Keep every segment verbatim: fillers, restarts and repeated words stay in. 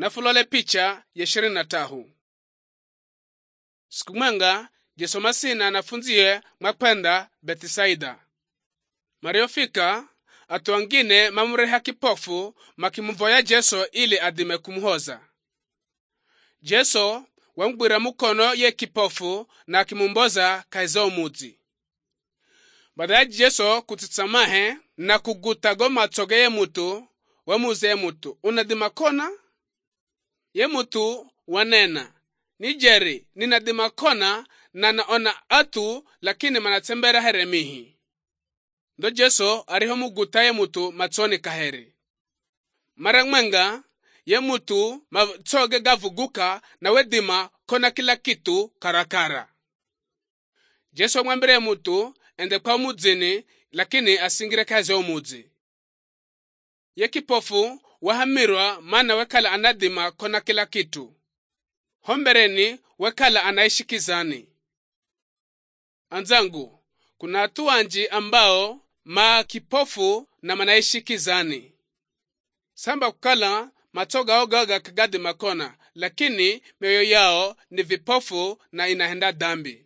Nafulole picha ya ishirini na tahu. Siku mwenga Yesu Masihi na anafunzie mwapenda Betisaida. Mariofika atu wangine mamureha kipofu makimvoya Jesu ili adime kumhoza. Jesu wambwira mukono ye kipofu na akimumboza kaizo umuzi. Baada Jesu kutitsamahe na kugutago matsoge ye mutu wamuze ye mutu unadima kona ye mutu wanena nijeri ninadima kona na naona atu lakini manatembera heremihi. Ndo Jesu ariho muguta ye mutu matsoni kaheri. Mara mwenga ye mutu matsoge gavuguka na wedima kona kila kitu karakara. Jesu mwambire mutu ende kwa muzini lakini asingire kazi umuzi. Ye kipofu wahamirwa mana wekala anadima kona kila kitu. Hombereni wekala anaishikizani. Anzangu, kuna watu wanji ambao ma kipofu na manaishikizani. Samba kukala matoga ogaga kagadi makona, lakini mioyo yao ni vipofu na inahenda dambi.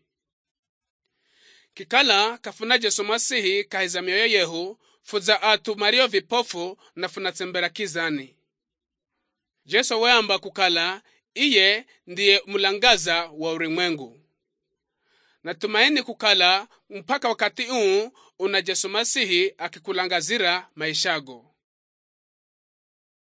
Kikala kafuna Yesu Masihi kahiza mioyo yehu, fuza atu mario vipofu na funatembera kizani. Jesu weamba kukala, iye ndiye mulangaza wa ulimwengu. Natumaini kukala mpaka wakati uu una Yesu Masihi akikulangazira maishago.